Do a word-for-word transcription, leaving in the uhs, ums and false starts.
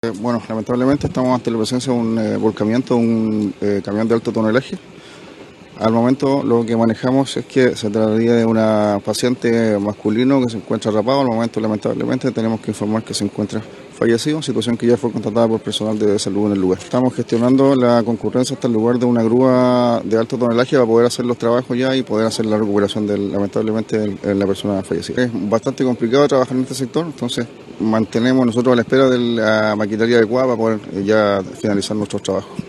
Eh, Bueno, lamentablemente estamos ante la presencia de un eh, volcamiento de un eh, camión de alto tonelaje. Al momento lo que manejamos es que se trataría de una paciente masculino que se encuentra atrapado. Al momento lamentablemente tenemos que informar que se encuentra fallecido, situación que ya fue contratada por personal de salud en el lugar. Estamos gestionando la concurrencia hasta el lugar de una grúa de alto tonelaje para poder hacer los trabajos ya y poder hacer la recuperación del, lamentablemente de la persona fallecida. Es bastante complicado trabajar en este sector, entonces mantenemos nosotros a la espera de la maquinaria adecuada para poder ya finalizar nuestros trabajos.